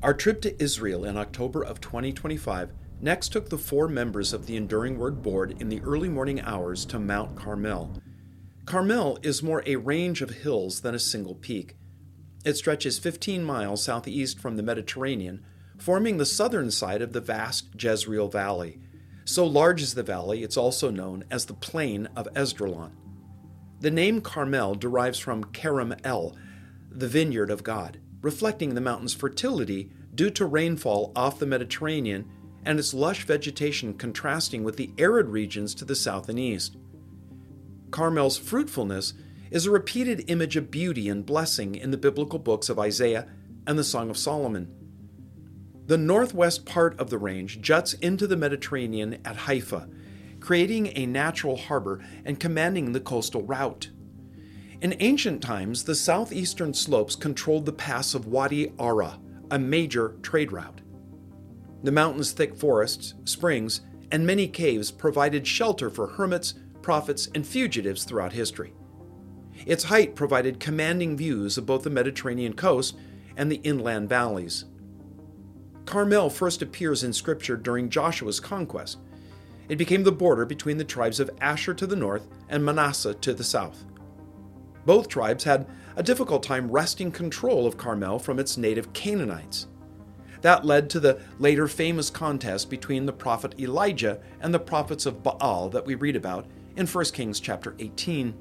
Our trip to Israel in October of 2025 next took the 4 members of the Enduring Word Board in the early morning hours to Mount Carmel. Carmel is more a range of hills than a single peak. It stretches 15 miles southeast from the Mediterranean, forming the southern side of the vast Jezreel Valley. So large is the valley, it's also known as the Plain of Esdraelon. The name Carmel derives from Karam El, the vineyard of God, reflecting the mountain's fertility due to rainfall off the Mediterranean and its lush vegetation contrasting with the arid regions to the south and east. Carmel's fruitfulness is a repeated image of beauty and blessing in the biblical books of Isaiah and the Song of Solomon. The northwest part of the range juts into the Mediterranean at Haifa, creating a natural harbor and commanding the coastal route. In ancient times, the southeastern slopes controlled the pass of Wadi Ara, a major trade route. The mountain's thick forests, springs, and many caves provided shelter for hermits, prophets, and fugitives throughout history. Its height provided commanding views of both the Mediterranean coast and the inland valleys. Carmel first appears in Scripture during Joshua's conquest. It became the border between the tribes of Asher to the north and Manasseh to the south. Both tribes had a difficult time wresting control of Carmel from its native Canaanites. That led to the later famous contest between the prophet Elijah and the prophets of Baal that we read about in 1 Kings chapter 18.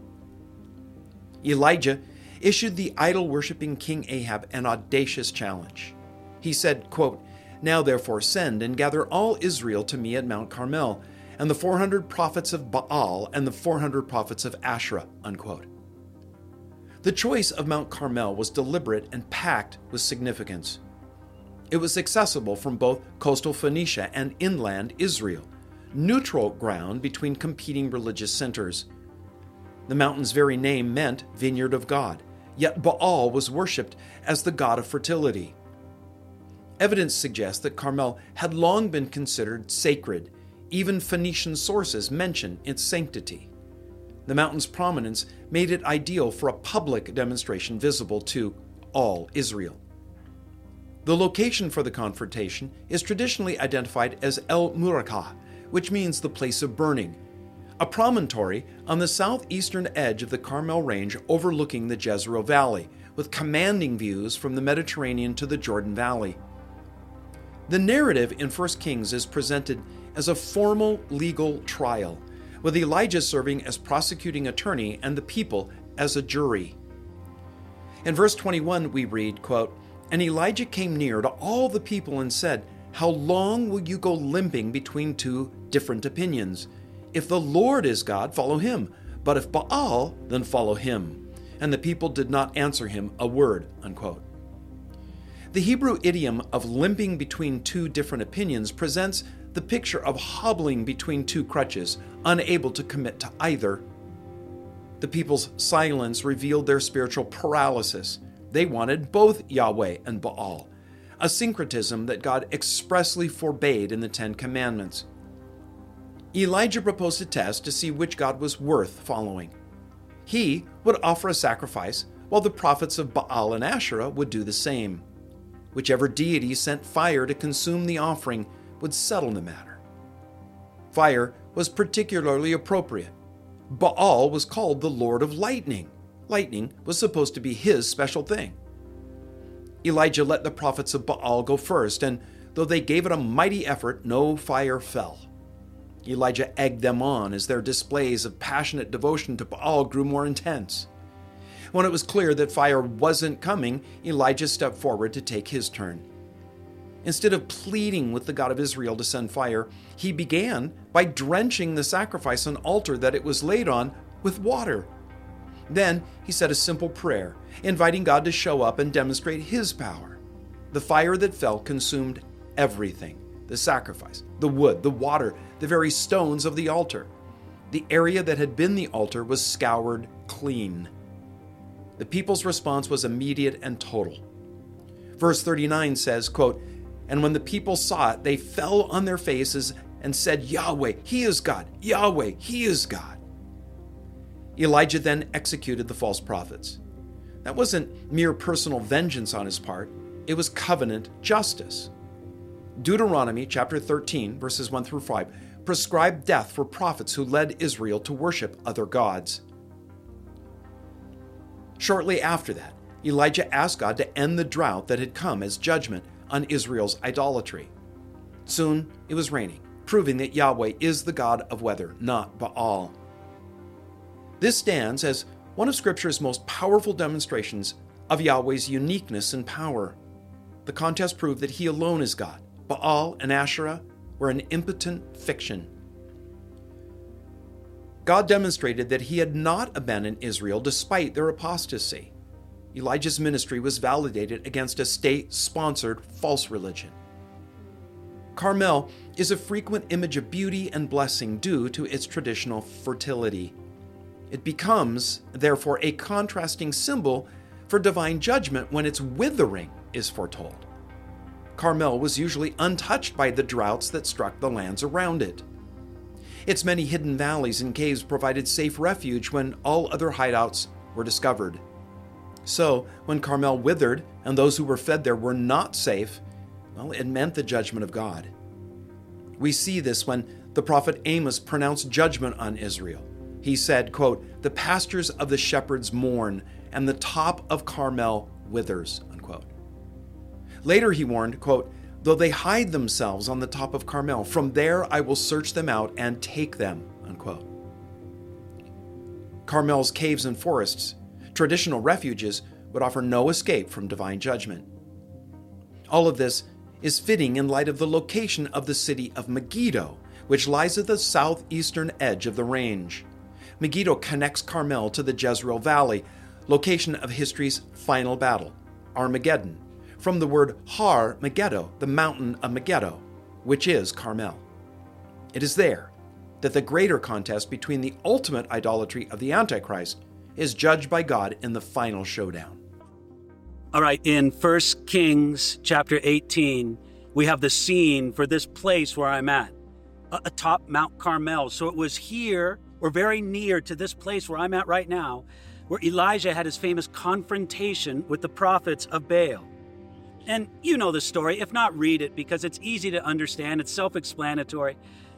Elijah issued the idol-worshipping King Ahab an audacious challenge. He said, quote, "Now therefore send and gather all Israel to me at Mount Carmel, and the 400 prophets of Baal and the 400 prophets of Asherah," unquote. The choice of Mount Carmel was deliberate and packed with significance. It was accessible from both coastal Phoenicia and inland Israel, neutral ground between competing religious centers. The mountain's very name meant Vineyard of God, yet Baal was worshipped as the god of fertility. Evidence suggests that Carmel had long been considered sacred. Even Phoenician sources mention its sanctity. The mountain's prominence made it ideal for a public demonstration visible to all Israel. The location for the confrontation is traditionally identified as El Murakah, which means the place of burning, a promontory on the southeastern edge of the Carmel Range overlooking the Jezreel Valley, with commanding views from the Mediterranean to the Jordan Valley. The narrative in 1 Kings is presented as a formal legal trial, with Elijah serving as prosecuting attorney and the people as a jury. In verse 21 we read, quote, "And Elijah came near to all the people and said, 'How long will you go limping between 2 different opinions? If the Lord is God, follow him, but if Baal, then follow him.' And the people did not answer him a word," unquote. The Hebrew idiom of limping between 2 different opinions presents the picture of hobbling between 2 crutches, unable to commit to either. The people's silence revealed their spiritual paralysis. They wanted both Yahweh and Baal, a syncretism that God expressly forbade in the 10 Commandments. Elijah proposed a test to see which God was worth following. He would offer a sacrifice, while the prophets of Baal and Asherah would do the same. Whichever deity sent fire to consume the offering would settle the matter. Fire was particularly appropriate. Baal was called the Lord of Lightning. Lightning was supposed to be his special thing. Elijah let the prophets of Baal go first, and though they gave it a mighty effort, no fire fell. Elijah egged them on as their displays of passionate devotion to Baal grew more intense. When it was clear that fire wasn't coming, Elijah stepped forward to take his turn. Instead of pleading with the God of Israel to send fire, he began by drenching the sacrifice and altar that it was laid on with water. Then he said a simple prayer, inviting God to show up and demonstrate his power. The fire that fell consumed everything: the sacrifice, the wood, the water, the very stones of the altar. The area that had been the altar was scoured clean. The people's response was immediate and total. Verse 39 says, quote, "And when the people saw it, they fell on their faces and said, 'Yahweh, he is God! Yahweh, he is God!'" Elijah then executed the false prophets. That wasn't mere personal vengeance on his part. It was covenant justice. Deuteronomy chapter 13, verses 1 through 5, prescribed death for prophets who led Israel to worship other gods. Shortly after that, Elijah asked God to end the drought that had come as judgment on Israel's idolatry. Soon it was raining, proving that Yahweh is the God of weather, not Baal. This stands as one of Scripture's most powerful demonstrations of Yahweh's uniqueness and power. The contest proved that He alone is God. Baal and Asherah were an impotent fiction. God demonstrated that He had not abandoned Israel despite their apostasy. Elijah's ministry was validated against a state-sponsored false religion. Carmel is a frequent image of beauty and blessing due to its traditional fertility. It becomes, therefore, a contrasting symbol for divine judgment when its withering is foretold. Carmel was usually untouched by the droughts that struck the lands around it. Its many hidden valleys and caves provided safe refuge when all other hideouts were discovered. So, when Carmel withered and those who were fed there were not safe, well, it meant the judgment of God. We see this when the prophet Amos pronounced judgment on Israel. He said, quote, "The pastures of the shepherds mourn, and the top of Carmel withers," unquote. Later he warned, quote, "Though they hide themselves on the top of Carmel, from there I will search them out and take them," unquote. Carmel's caves and forests, traditional refuges, would offer no escape from divine judgment. All of this is fitting in light of the location of the city of Megiddo, which lies at the southeastern edge of the range. Megiddo connects Carmel to the Jezreel Valley, location of history's final battle, Armageddon, from the word Har Megiddo, the mountain of Megiddo, which is Carmel. It is there that the greater contest between the ultimate idolatry of the Antichrist is judged by God in the final showdown. All right, in 1 Kings chapter 18, we have the scene for this place where I'm at, atop Mount Carmel. So it was here, or very near to this place where I'm at right now, where Elijah had his famous confrontation with the prophets of Baal. And you know the story. If not, read it because it's easy to understand. It's self-explanatory.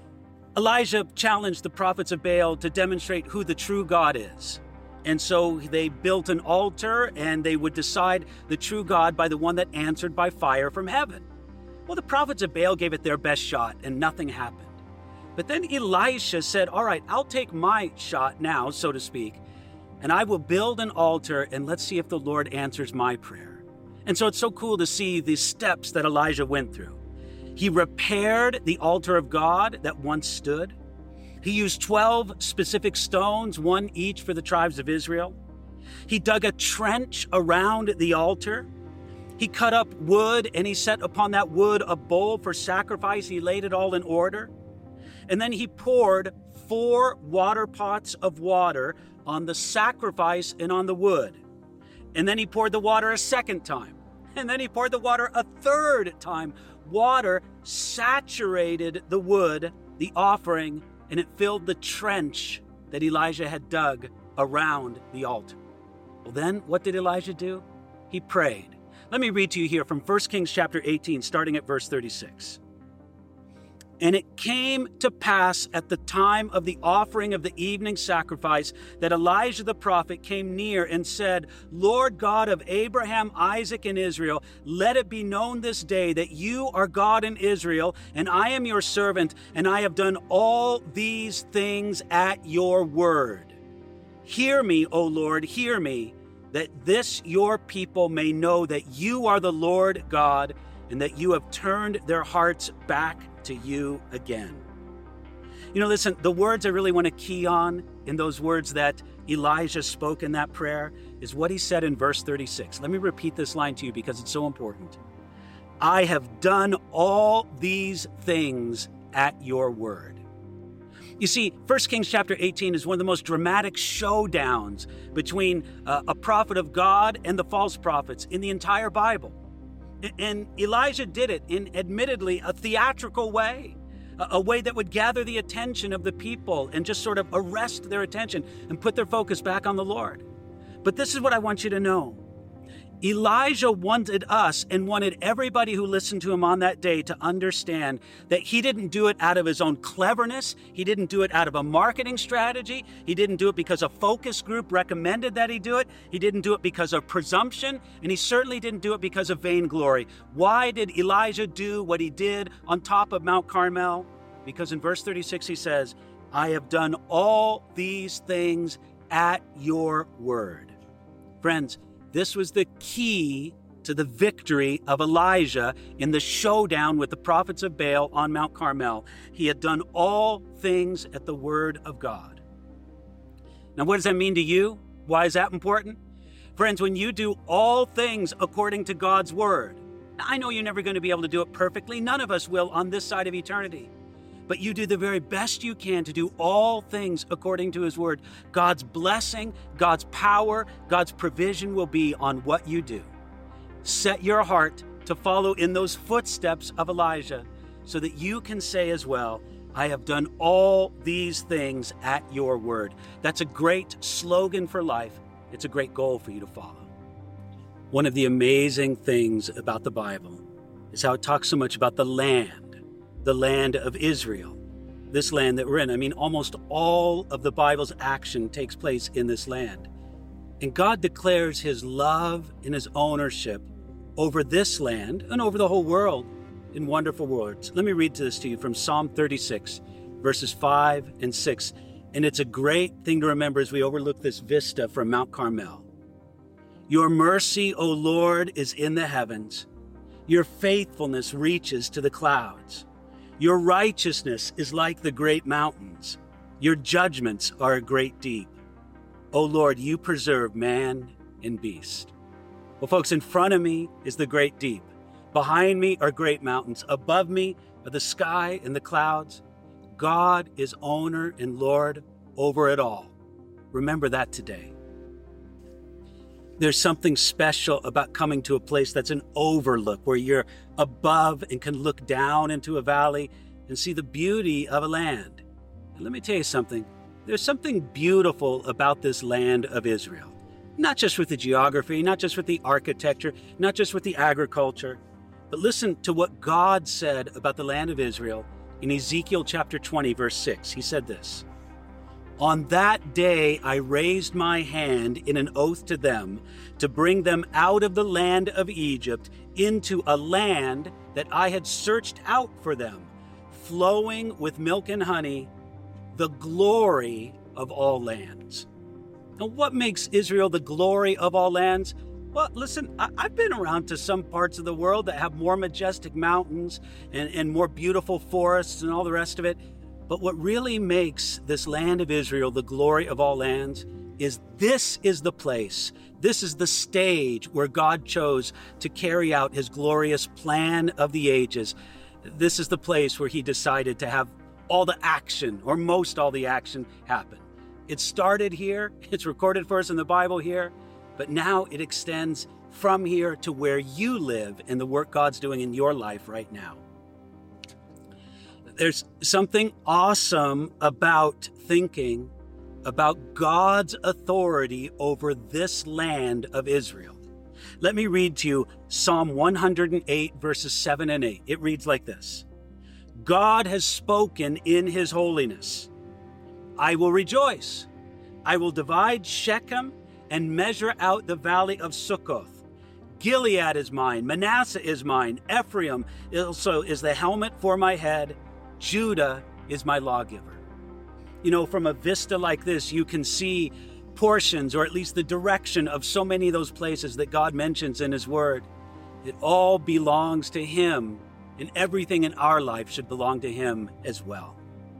Elijah challenged the prophets of Baal to demonstrate who the true God is. And so they built an altar and they would decide the true God by the one that answered by fire from heaven. Well, the prophets of Baal gave it their best shot and nothing happened. But then Elisha said, all right, I'll take my shot now, so to speak, and I will build an altar and let's see if the Lord answers my prayer. And so it's so cool to see the steps that Elijah went through. He repaired the altar of God that once stood. He used 12 specific stones, one each for the tribes of Israel. He dug a trench around the altar. He cut up wood and he set upon that wood a bowl for sacrifice. He laid it all in order. And then he poured 4 water pots of water on the sacrifice and on the wood. And then he poured the water a second time. And then he poured the water a third time. Water saturated the wood, the offering, and it filled the trench that Elijah had dug around the altar. Well, then what did Elijah do? He prayed. Let me read to you here from 1 Kings chapter 18, starting at verse 36. And it came to pass at the time of the offering of the evening sacrifice that Elijah the prophet came near and said, Lord God of Abraham, Isaac, and Israel, let it be known this day that you are God in Israel, and I am your servant, and I have done all these things at your word. Hear me, O Lord, hear me, that this your people may know that you are the Lord God, and that you have turned their hearts back to you again. You know, listen, the words I really want to key on in those words that Elijah spoke in that prayer is what he said in verse 36. Let me repeat this line to you because it's so important. I have done all these things at your word. You see, 1 Kings chapter 18 is one of the most dramatic showdowns between a prophet of God and the false prophets in the entire Bible. And Elijah did it in admittedly a theatrical way, a way that would gather the attention of the people and just sort of arrest their attention and put their focus back on the Lord. But this is what I want you to know. Elijah wanted us and wanted everybody who listened to him on that day to understand that he didn't do it out of his own cleverness. He didn't do it out of a marketing strategy. He didn't do it because a focus group recommended that he do it. He didn't do it because of presumption, and he certainly didn't do it because of vainglory. Why did Elijah do what he did on top of Mount Carmel? Because in verse 36 he says, I have done all these things at your word. Friends, this was the key to the victory of Elijah in the showdown with the prophets of Baal on Mount Carmel. He had done all things at the word of God. Now, what does that mean to you? Why is that important? Friends, when you do all things according to God's word, now, I know you're never going to be able to do it perfectly. None of us will on this side of eternity. But you do the very best you can to do all things according to his word. God's blessing, God's power, God's provision will be on what you do. Set your heart to follow in those footsteps of Elijah so that you can say as well, I have done all these things at your word. That's a great slogan for life. It's a great goal for you to follow. One of the amazing things about the Bible is how it talks so much about the land of Israel, this land that we're in. I mean, almost all of the Bible's action takes place in this land. And God declares his love and his ownership over this land and over the whole world in wonderful words. Let me read this to you from Psalm 36, verses 5 and 6. And it's a great thing to remember as we overlook this vista from Mount Carmel. Your mercy, O Lord, is in the heavens. Your faithfulness reaches to the clouds. Your righteousness is like the great mountains. Your judgments are a great deep. O Lord, you preserve man and beast. Well, folks, in front of me is the great deep. Behind me are great mountains. Above me are the sky and the clouds. God is owner and Lord over it all. Remember that today. There's something special about coming to a place that's an overlook, where you're above and can look down into a valley and see the beauty of a land. And let me tell you something. There's something beautiful about this land of Israel. Not just with the geography, not just with the architecture, not just with the agriculture, but listen to what God said about the land of Israel in Ezekiel chapter 20, verse 6. He said this, On that day I raised my hand in an oath to them to bring them out of the land of Egypt into a land that I had searched out for them, flowing with milk and honey, the glory of all lands. Now, what makes Israel the glory of all lands? Well, listen, I've been around to some parts of the world that have more majestic mountains and more beautiful forests and all the rest of it. But what really makes this land of Israel the glory of all lands is this is the place, this is the stage where God chose to carry out his glorious plan of the ages. This is the place where he decided to have all the action, or most all the action, happen. It started here, it's recorded for us in the Bible here, but now it extends from here to where you live and the work God's doing in your life right now. There's something awesome about thinking about God's authority over this land of Israel. Let me read to you Psalm 108, verses 7 and 8. It reads like this. God has spoken in his holiness. I will rejoice. I will divide Shechem and measure out the valley of Sukkoth. Gilead is mine. Manasseh is mine. Ephraim also is the helmet for my head. Judah is my lawgiver. You know, from a vista like this, you can see portions, or at least the direction of so many of those places that God mentions in his word. It all belongs to him, and everything in our life should belong to him as well.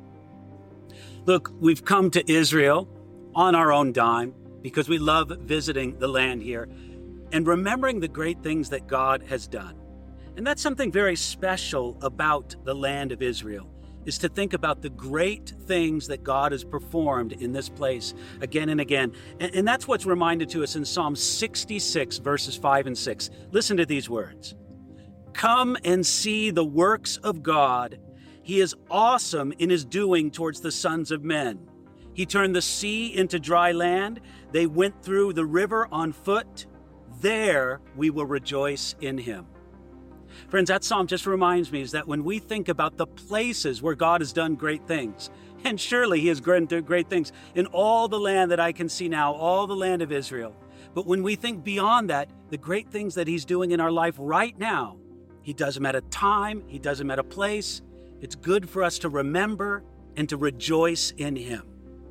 Look, we've come to Israel on our own dime because we love visiting the land here and remembering the great things that God has done. And that's something very special about the land of Israel, is to think about the great things that God has performed in this place again and again. And that's what's reminded to us in Psalm 66, verses 5 and 6. Listen to these words. Come and see the works of God. He is awesome in his doing towards the sons of men. He turned the sea into dry land. They went through the river on foot. there we will rejoice in him. Friends, that psalm just reminds me is that when we think about the places where God has done great things, and surely he has done great things in all the land that I can see now, all the land of Israel. But when we think beyond that, the great things that he's doing in our life right now, he does them at a time, he does them at a place. It's good for us to remember and to rejoice in him.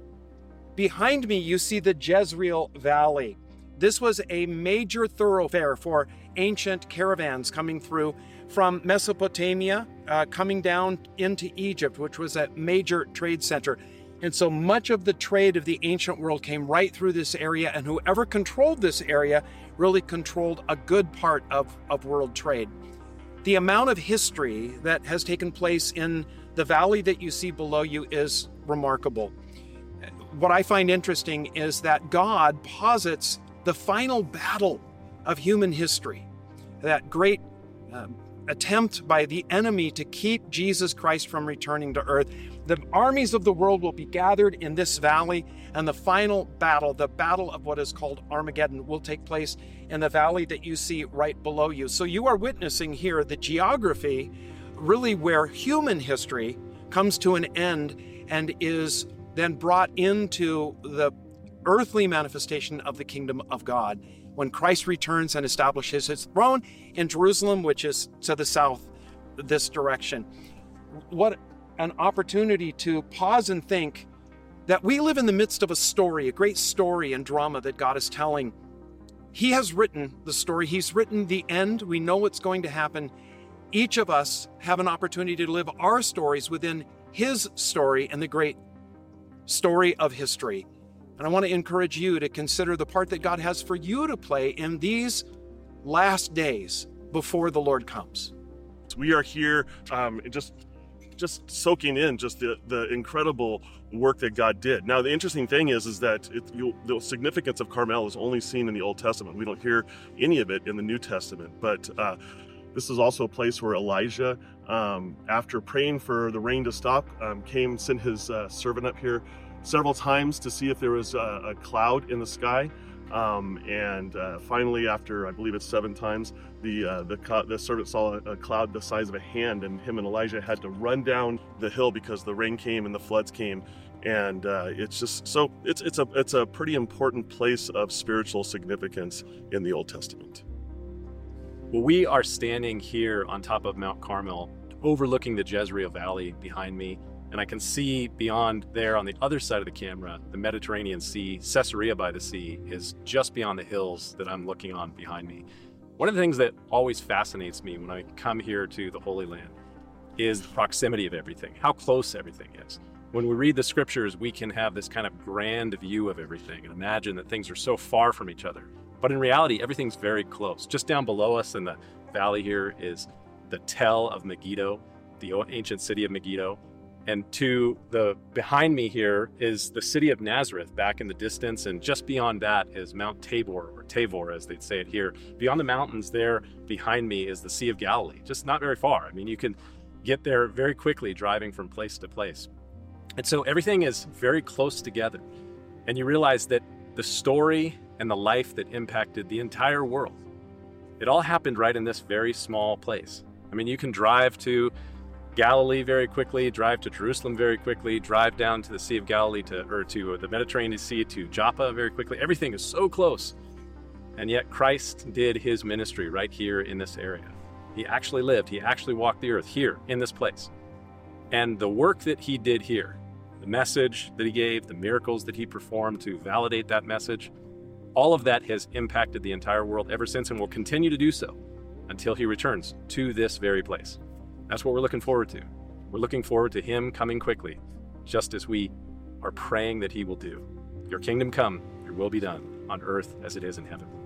Behind me, you see the Jezreel Valley. This was a major thoroughfare for ancient caravans coming through from Mesopotamia, coming down into Egypt, which was a major trade center. And so much of the trade of the ancient world came right through this area, and whoever controlled this area really controlled a good part of world trade. The amount of history that has taken place in the valley that you see below you is remarkable. What I find interesting is that God posits the final battle of human history, that great attempt by the enemy to keep Jesus Christ from returning to earth. The armies of the world will be gathered in this valley, and the final battle, the battle of what is called Armageddon, will take place in the valley that you see right below you. So you are witnessing here the geography, really where human history comes to an end and is then brought into the earthly manifestation of the kingdom of God when Christ returns and establishes his throne in Jerusalem, which is to the south, this direction. What an opportunity to pause and think that we live in the midst of a story, a great story and drama that God is telling. He has written the story. He's written the end. We know what's going to happen. Each of us have an opportunity to live our stories within his story and the great story of history. And I want to encourage you to consider the part that God has for you to play in these last days before the Lord comes. We are here just soaking in just the incredible work that God did. Now, the interesting thing is that the significance of Carmel is only seen in the Old Testament. We don't hear any of it in the New Testament. But this is also a place where Elijah, after praying for the rain to stop, sent his servant up here several times to see if there was a cloud in the sky. And finally, after I believe it's 7 times, the servant saw a cloud the size of a hand, and him and Elijah had to run down the hill because the rain came and the floods came. And it's just so it's a pretty important place of spiritual significance in the Old Testament. Well, we are standing here on top of Mount Carmel, overlooking the Jezreel Valley behind me. And I can see beyond there on the other side of the camera, the Mediterranean Sea. Caesarea by the sea is just beyond the hills that I'm looking on behind me. One of the things that always fascinates me when I come here to the Holy Land is the proximity of everything, how close everything is. When we read the scriptures, we can have this kind of grand view of everything and imagine that things are so far from each other. But in reality, everything's very close. Just down below us in the valley here is the Tell of Megiddo, the ancient city of Megiddo. And to the behind me here is the city of Nazareth back in the distance. And just beyond that is Mount Tabor, or Tavor as they'd say it here. Beyond the mountains there behind me is the Sea of Galilee, just not very far. I mean, you can get there very quickly driving from place to place. And so everything is very close together. And you realize that the story and the life that impacted the entire world, it all happened right in this very small place. I mean, you can drive to Galilee very quickly, drive to Jerusalem very quickly, drive down to the Sea of Galilee to the Mediterranean Sea to Joppa very quickly. Everything is so close. And yet Christ did his ministry right here in this area. He actually lived, he actually walked the earth here in this place. And the work that he did here, the message that he gave, the miracles that he performed to validate that message, all of that has impacted the entire world ever since and will continue to do so until he returns to this very place. That's what we're looking forward to. We're looking forward to him coming quickly, just as we are praying that he will do. Your kingdom come, your will be done on earth as it is in heaven.